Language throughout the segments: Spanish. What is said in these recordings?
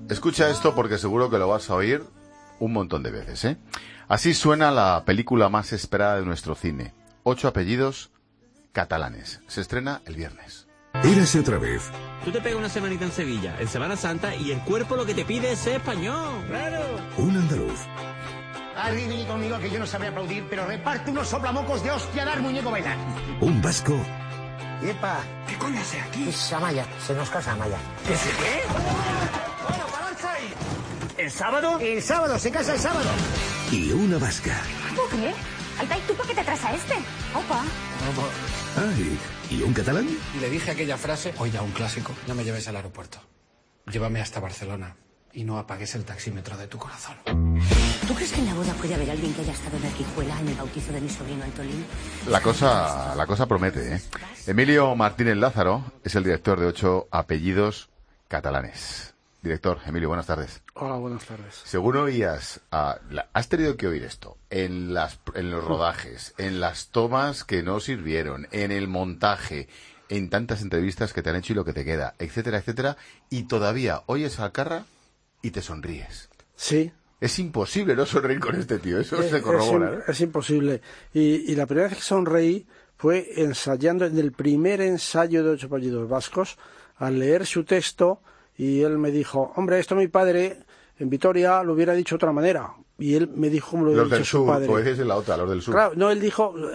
Escucha esto porque seguro que lo vas a oír un montón de veces, ¿eh? Así suena la película más esperada de nuestro cine. 8 apellidos catalanes. Se estrena el viernes. Érase otra vez. Tú te pegas una semanita en Sevilla, en Semana Santa, y el cuerpo lo que te pide es ser español. ¡Claro! Un andaluz. Arriba conmigo que yo no sabré aplaudir, pero reparte unos soplamocos de hostia dar muñeco bailar. Un vasco. ¡Epa! ¿Qué coño hace aquí? Es Amaya, se nos casa Amaya. ¿Qué se qué? ¡Bueno, balanza ahí! ¿El sábado? El sábado, se casa el sábado. Y una vasca. ¿Qué? Alta, ¿y tú por qué te traes a este? Opa. Ay, ¿y un catalán? Y le dije aquella frase, hoy ya un clásico, no me lleves al aeropuerto. Llévame hasta Barcelona y no apagues el taxímetro de tu corazón. ¿Tú crees que en la boda puede haber alguien que haya estado en Arquijuela en el bautizo de mi sobrino Antolín? La cosa promete, ¿eh? Emilio Martínez Lázaro es el director de 8 apellidos catalanes. Director, Emilio, buenas tardes. Hola, buenas tardes. Según oías, has tenido que oír esto en los rodajes, en las tomas que no sirvieron, en el montaje, en tantas entrevistas que te han hecho y lo que te queda, etcétera, etcétera, y todavía oyes a Alcarra y te sonríes. Sí. Es imposible no sonreír con este tío, eso se corrobora, ¿no? Es imposible. Y la primera vez que sonreí fue ensayando en el primer ensayo de 8 apellidos vascos, al leer su texto, y él me dijo, hombre, esto mi padre en Vitoria lo hubiera dicho de otra manera. Y él me dijo como lo hubiera dicho su padre. Los del sur, pues es la otra, los del sur. Claro, no, él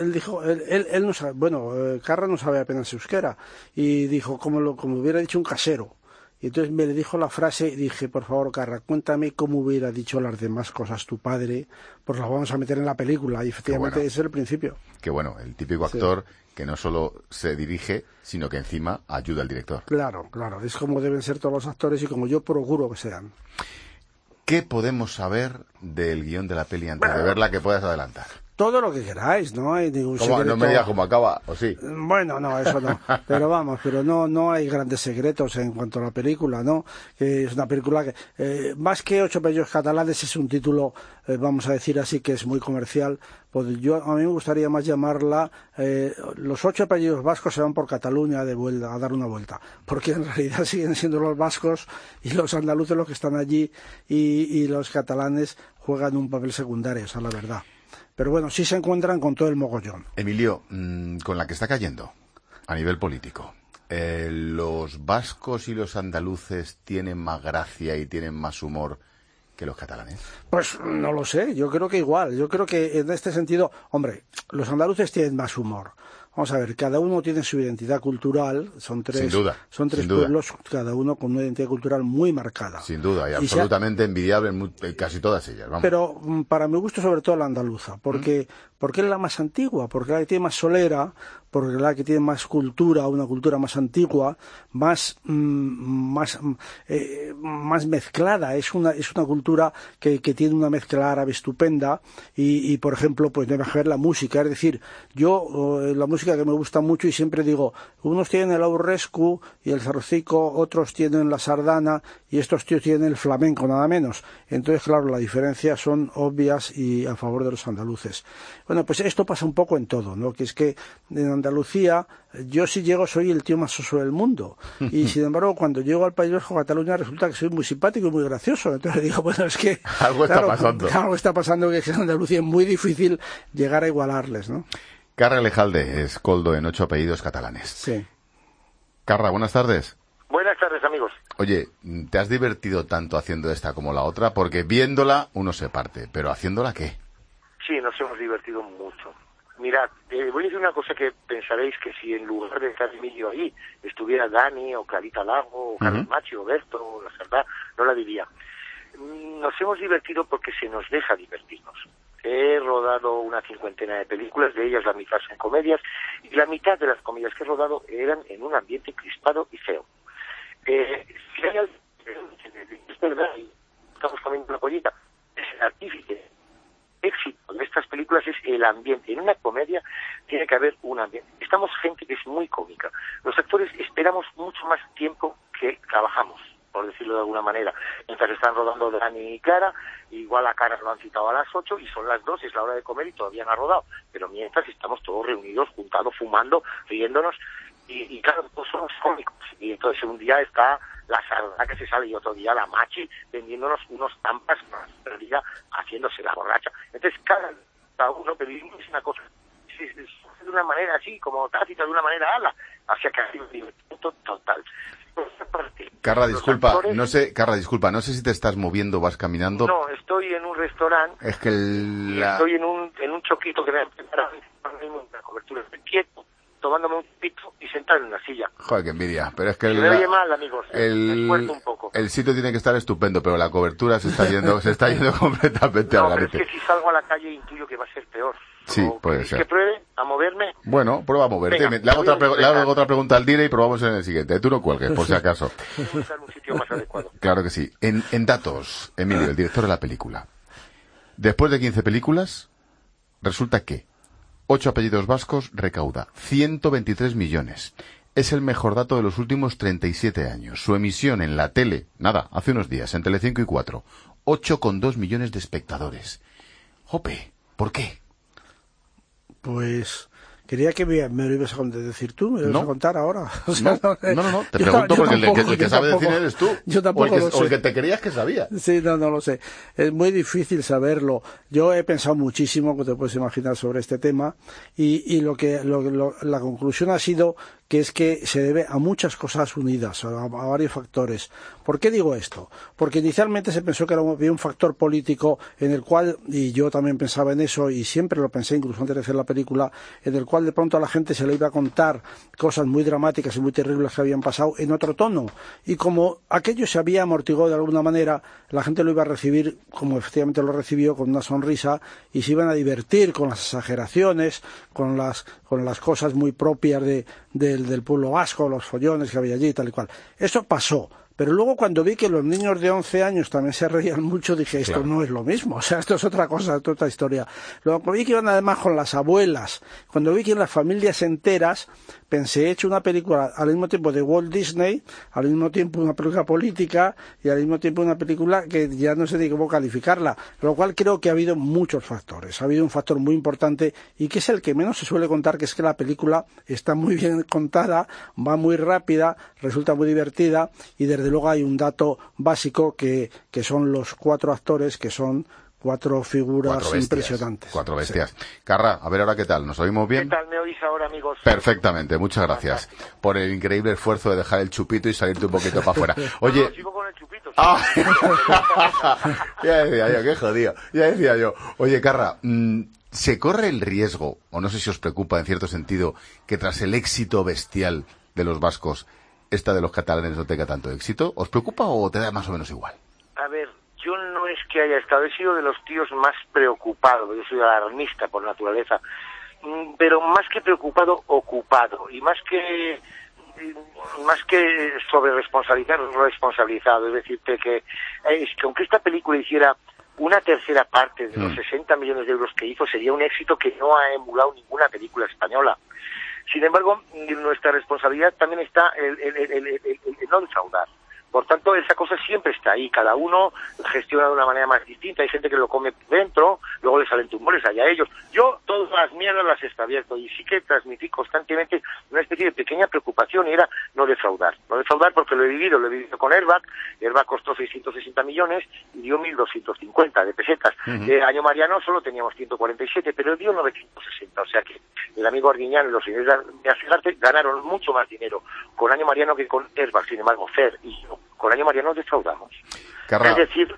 no sabe, bueno, Carra no sabe apenas euskera, y dijo como hubiera dicho un casero. Y entonces me le dijo la frase y dije, por favor, Carra, cuéntame cómo hubiera dicho las demás cosas tu padre, pues las vamos a meter en la película. Y efectivamente ese es el principio. Qué bueno, el típico actor que no solo se dirige, sino que encima ayuda al director. Claro, es como deben ser todos los actores y como yo procuro que sean. ¿Qué podemos saber del guión de la peli antes de verla que puedas adelantar? Todo lo que queráis, no hay ningún secreto. No me digas cómo acaba, ¿o sí? Bueno, no, eso no. Pero vamos, no hay grandes secretos en cuanto a la película, ¿no? Que es una película que, más que 8 apellidos catalanes, es un título, vamos a decir así, que es muy comercial. Pues a mí me gustaría más llamarla los 8 apellidos vascos se van por Cataluña a dar una vuelta. Porque en realidad siguen siendo los vascos y los andaluces los que están allí y los catalanes juegan un papel secundario, esa es la verdad. Pero bueno, sí se encuentran con todo el mogollón. Emilio, con la que está cayendo a nivel político, ¿los vascos y los andaluces tienen más gracia y tienen más humor que los catalanes? Pues no lo sé, yo creo que igual. Yo creo que en este sentido, hombre, los andaluces tienen más humor. Vamos a ver, cada uno tiene su identidad cultural, son tres pueblos, cada uno con una identidad cultural muy marcada. Sin duda, y absolutamente envidiable en casi todas ellas. Vamos. Pero para mi gusto sobre todo la andaluza, porque es la más antigua, porque es la que tiene más solera, porque es la que tiene más cultura, una cultura más antigua, más mezclada, es una cultura que tiene una mezcla árabe estupenda y por ejemplo, pues debe haber la música, es decir, yo la música que me gusta mucho y siempre digo, unos tienen el aurrescu y el zarrocico, otros tienen la sardana y estos tíos tienen el flamenco, nada menos. Entonces, claro, las diferencias son obvias y a favor de los andaluces. Bueno, pues esto pasa un poco en todo, ¿no? Que es que en Andalucía, yo si llego soy el tío más soso del mundo. Y sin embargo, cuando llego al País Vasco, Cataluña, resulta que soy muy simpático y muy gracioso. Entonces digo, bueno, es que algo está pasando. Algo está pasando que en Andalucía es muy difícil llegar a igualarles, ¿no? Carra Lejalde es coldo en 8 apellidos catalanes. Sí. Carra, buenas tardes. Buenas tardes, amigos. Oye, ¿te has divertido tanto haciendo esta como la otra? Porque viéndola uno se parte, pero ¿haciéndola qué? Sí, nos hemos divertido mucho. Mirad, voy a decir una cosa que pensaréis que si en lugar de estar Emilio ahí estuviera Dani o Clarita Lago o Carlos Machi o Berto o la Sardá, no la diría. Nos hemos divertido porque se nos deja divertirnos. He rodado una 50 de películas, de ellas la mitad son comedias, y la mitad de las comedias que he rodado eran en un ambiente crispado y feo. Si hay algo, es verdad, estamos comiendo una pollita, es el artífice. Éxito de estas películas es el ambiente. En una comedia tiene que haber un ambiente. Estamos gente que es muy cómica. Los actores esperamos mucho más tiempo que trabajamos, por decirlo de alguna manera. Mientras están rodando Dani y Clara, igual a Clara lo han citado a las 8 y son las 2, es la hora de comer y todavía no ha rodado. Pero mientras estamos todos reunidos, juntados, fumando, riéndonos. y claro, todos somos cómicos. Y entonces un día está la Sardá que se sale y otro día la Machi vendiéndonos unos tampas pero día haciéndose la borracha. Entonces cada uno, periodismo es una cosa, de una manera así, como tácita, de una manera ala, hacia que hay un divertimento total. Carla, disculpa, no sé si te estás moviendo o vas caminando. No, estoy en un restaurante. Es que estoy en un choquito que me ha preparado una cobertura. Estoy quieto, tomándome un pito y sentado en una silla. Joder, qué envidia. Pero es que me oye mal, amigos. Me esfuerzo un poco. El sitio tiene que estar estupendo, pero la cobertura se está yendo completamente al garete. Pero es que si salgo a la calle intuyo que va a ser peor. Sí, puede ser. ¿Que pruebe a moverme? Bueno, prueba a moverte. Venga, le hago otra pregunta al dire y probamos en el siguiente. Tú no cuelgues, por si acaso. Voy a buscar un sitio más adecuado. Claro que sí. En datos, Emilio, el director de la película. Después de 15 películas, resulta que 8 apellidos vascos recauda 123 millones. Es el mejor dato de los últimos 37 años. Su emisión en la tele, hace unos días, en Telecinco y 4, 8,2 millones de espectadores. Jope, ¿por qué? Pues quería que me lo ibas a decir tú, me lo ibas a contar ahora. O sea, no, te pregunto porque el que sabe de cine eres tú. Yo tampoco lo sé. O el que te creías que sabía. Sí, no lo sé. Es muy difícil saberlo. Yo he pensado muchísimo, como te puedes imaginar, sobre este tema y la conclusión ha sido que es que se debe a muchas cosas unidas, a varios factores. ¿Por qué digo esto? Porque inicialmente se pensó que había un factor político en el cual, y yo también pensaba en eso, y siempre lo pensé incluso antes de hacer la película, en el cual de pronto a la gente se le iba a contar cosas muy dramáticas y muy terribles que habían pasado en otro tono. Y como aquello se había amortiguado de alguna manera, la gente lo iba a recibir, como efectivamente lo recibió, con una sonrisa, y se iban a divertir con las exageraciones, con las cosas muy propias del pueblo vasco, los follones que había allí y tal y cual. Eso pasó. Pero luego cuando vi que los niños de 11 años también se reían mucho, dije, esto no es lo mismo, o sea, esto es otra cosa, es otra historia. Luego vi que iban además con las abuelas, cuando vi que en las familias enteras, pensé, he hecho una película al mismo tiempo de Walt Disney, al mismo tiempo una película política y al mismo tiempo una película que ya no sé ni cómo calificarla, lo cual creo que ha habido muchos factores, ha habido un factor muy importante y que es el que menos se suele contar, que es que la película está muy bien contada, va muy rápida, resulta muy divertida y desde luego hay un dato básico que son los 4 actores, que son 4 figuras impresionantes. 4 bestias. Sí. Carra, a ver ahora qué tal, ¿nos oímos bien? ¿Qué tal me oís ahora, amigos? Perfectamente, muchas gracias por el increíble esfuerzo de dejar el chupito y salirte un poquito para afuera. Oye... No, sigo con el chupito. Sí. Ya decía yo, qué jodido. Ya decía yo. Oye, Carra, ¿se corre el riesgo, o no sé si os preocupa en cierto sentido, que tras el éxito bestial de los vascos, esta de los catalanes no tenga tanto éxito? ¿Os preocupa o te da más o menos igual? A ver, yo no es que haya estado, he sido de los tíos más preocupados, yo soy alarmista por naturaleza, pero más que preocupado, ocupado, y más que sobre responsabilizado, es decirte que aunque esta película hiciera una tercera parte de los 60 millones de euros que hizo, sería un éxito que no ha emulado ninguna película española. Sin embargo, nuestra responsabilidad también está el no defraudar. Por tanto, esa cosa siempre está ahí. Cada uno gestiona de una manera más distinta. Hay gente que lo come dentro, luego le salen tumores allá a ellos. Yo todas las mierdas las he abierto y sí que transmití constantemente una especie de pequeña preocupación y era no defraudar. No defraudar porque lo he vivido con Airbag. Airbag costó 660 millones y dio 1.250 de pesetas. Año Mariano solo teníamos 147, pero dio 960. O sea que el amigo Arguiñán y los señores de Asigarte ganaron mucho más dinero con Año Mariano que con Airbag. Sin embargo, Fer y yo con Año Mariano defraudamos. Carra. Es decir,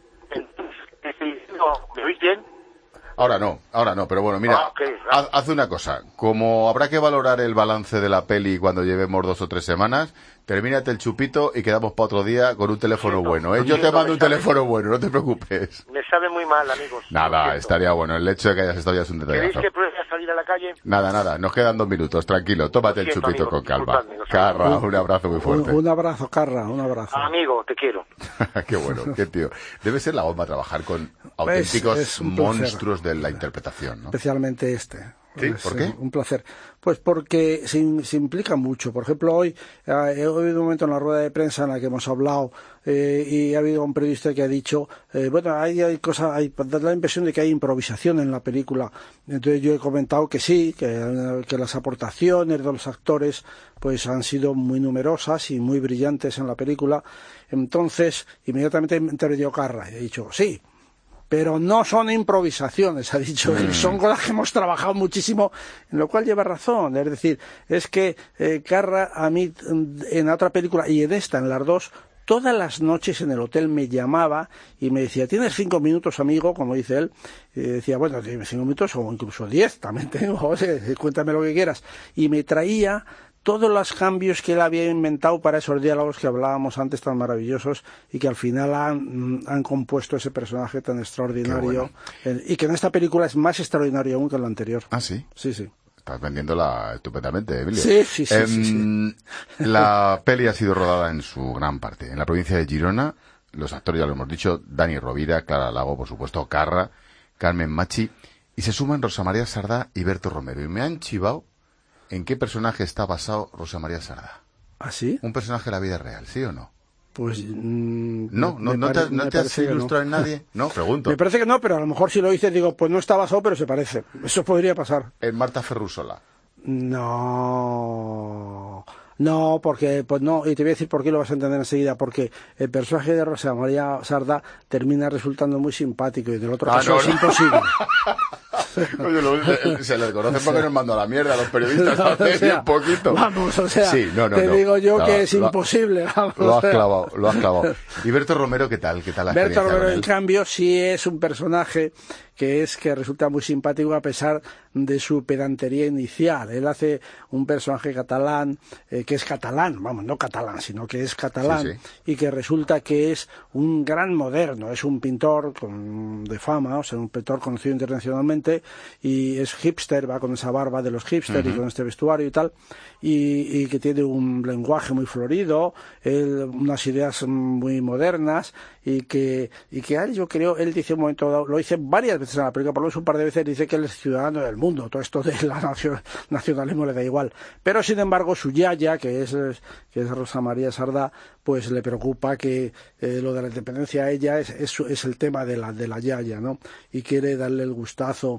¿me oís bien? Ahora no, pero bueno, mira, haz una cosa. Como habrá que valorar el balance de la peli cuando llevemos 2 o 3 semanas, termínate el chupito y quedamos para otro día con un teléfono bueno, ¿eh? Yo te mando un teléfono bueno, no te preocupes. Me sabe muy mal, amigos. Nada, estaría bueno. El hecho de que hayas estado ya es un detalle. ¿Queréis que pruebe a salir a la calle? Nada, nos quedan 2 minutos, tranquilo. Tómate el chupito con calma. Carra, un abrazo muy fuerte. Un abrazo, Carra, un abrazo. Amigo, te quiero. Qué bueno, qué tío. Debe ser la bomba trabajar con auténticos monstruos de la interpretación, ¿no? Especialmente este. ¿Sí? ¿Por qué? Un placer. Pues porque se implica mucho. Por ejemplo, hoy he habido un momento en la rueda de prensa en la que hemos hablado y ha habido un periodista que ha dicho, hay cosas, da la impresión de que hay improvisación en la película. Entonces yo he comentado que sí, que las aportaciones de los actores pues han sido muy numerosas y muy brillantes en la película. Entonces, inmediatamente me intervenió Carra y he dicho, sí, pero no son improvisaciones, ha dicho él, son con las que hemos trabajado muchísimo, en lo cual lleva razón. Es decir, es que Carra a mí en la otra película y en esta, en las dos, todas las noches en el hotel me llamaba y me decía, ¿tienes 5 minutos, amigo? Como dice él. Y decía, bueno, dime 5 minutos o incluso 10, también tengo, cuéntame lo que quieras. Y me traía todos los cambios que él había inventado para esos diálogos que hablábamos antes tan maravillosos y que al final han compuesto ese personaje tan extraordinario. Bueno. Y que en esta película es más extraordinario aún que en la anterior. ¿Ah, sí? Sí, sí. Estás vendiéndola estupendamente, Emilio. Sí. La peli ha sido rodada en su gran parte en la provincia de Girona. Los actores ya lo hemos dicho, Dani Rovira, Clara Lago, por supuesto, Carra, Carmen Machi, y se suman Rosa María Sardá y Berto Romero. Y me han chivado en qué personaje está basado Rosa María Sardá. ¿Ah, sí? ¿Un personaje de la vida real, sí o no? Pues no te has ilustrado en nadie. No, pregunto. Me parece que no, pero a lo mejor si lo dices digo, pues no está basado, pero se parece. Eso podría pasar. En Marta Ferrusola. No, porque, pues no, y te voy a decir por qué lo vas a entender enseguida, porque el personaje de Rosa María Sardá termina resultando muy simpático y del otro caso es imposible. Oye, se le conoce porque nos mandó a la mierda a los periodistas hace un poquito. Vamos, o sea, sí, te digo yo que es imposible. Vamos, lo has clavado. ¿Y Berto Romero qué tal? ¿Qué tal la Berto Romero, en él? cambio, sí es un personaje que resulta muy simpático a pesar de su pedantería inicial. Él hace un personaje catalán, que es catalán, vamos, no catalán, sino que es catalán, sí. Y que resulta que es un gran moderno, es un pintor de fama, o sea, un pintor conocido internacionalmente, y es hipster, va con esa barba de los hipsters y con este vestuario y tal, y que tiene un lenguaje muy florido, unas ideas muy modernas, y que a él, yo creo, él dice un momento dado, lo dice varias veces en la película, por lo menos un par de veces, dice que él es ciudadano del mundo, todo esto de la nacionalismo le da igual, pero sin embargo su yaya, que es Rosa María Sardá, pues le preocupa que lo de la independencia a ella es el tema de la yaya, ¿no? Y quiere darle el gustazo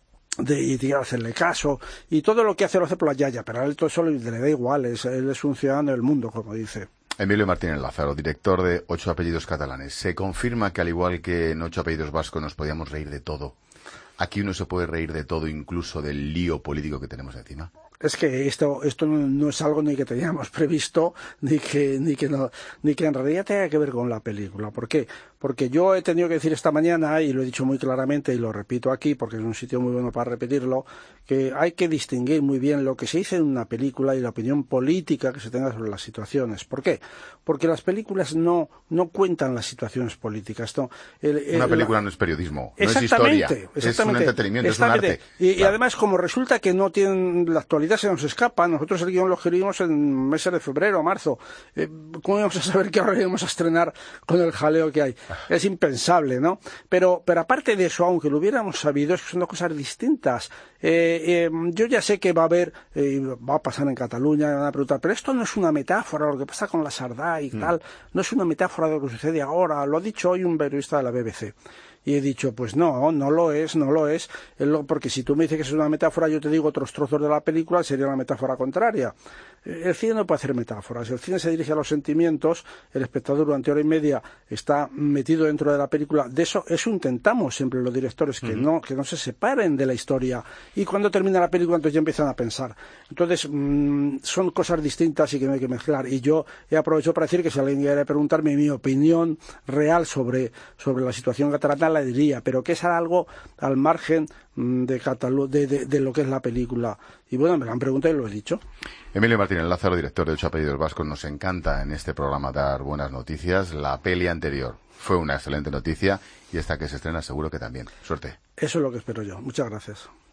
y hacerle caso, y todo lo que hace lo hace por la yaya, pero a él todo eso le da igual, él es un ciudadano del mundo, como dice. Emilio Martínez Lázaro, director de 8 apellidos catalanes. Se confirma que al igual que en 8 apellidos vascos nos podíamos reír de todo. Aquí uno se puede reír de todo, incluso del lío político que tenemos encima. Es que esto no es algo ni que teníamos previsto, ni que en realidad tenga que ver con la película. ¿Por qué? Porque yo he tenido que decir esta mañana, y lo he dicho muy claramente y lo repito aquí porque es un sitio muy bueno para repetirlo, que hay que distinguir muy bien lo que se dice en una película y la opinión política que se tenga sobre las situaciones. ¿Por qué? Porque las películas no cuentan las situaciones políticas. Una película no es periodismo, no es historia, es un entretenimiento, es un arte. Y además, como resulta que no tienen la actualidad, se nos escapa. Nosotros el guión lo escribimos en meses de febrero o marzo. ¿Cómo íbamos a saber que ahora íbamos a estrenar con el jaleo que hay? Es impensable, ¿no? Pero aparte de eso, aunque lo hubiéramos sabido, son dos cosas distintas. Yo ya sé que va a pasar en Cataluña, me van a preguntar, pero esto no es una metáfora, lo que pasa con la Sardá y tal, no es una metáfora de lo que sucede ahora, lo ha dicho hoy un periodista de la BBC. Y he dicho, pues no lo es, porque si tú me dices que es una metáfora, yo te digo otros trozos de la película, sería una metáfora contraria. El cine no puede hacer metáforas, el cine se dirige a los sentimientos, el espectador durante hora y media está metido dentro de la película, de eso intentamos siempre los directores, que no se separen de la historia, y cuando termina la película entonces ya empiezan a pensar. Entonces son cosas distintas y que no hay que mezclar, y yo he aprovechado para decir que si alguien quiere preguntarme mi opinión real sobre la situación catalana, la diría, pero que es algo al margen de lo que es la película. Y bueno, me lo han preguntado y lo he dicho. Emilio Martínez Lázaro, director de 8 apellidos vascos, nos encanta en este programa dar buenas noticias. La peli anterior fue una excelente noticia y esta que se estrena seguro que también. Suerte. Eso es lo que espero yo. Muchas gracias.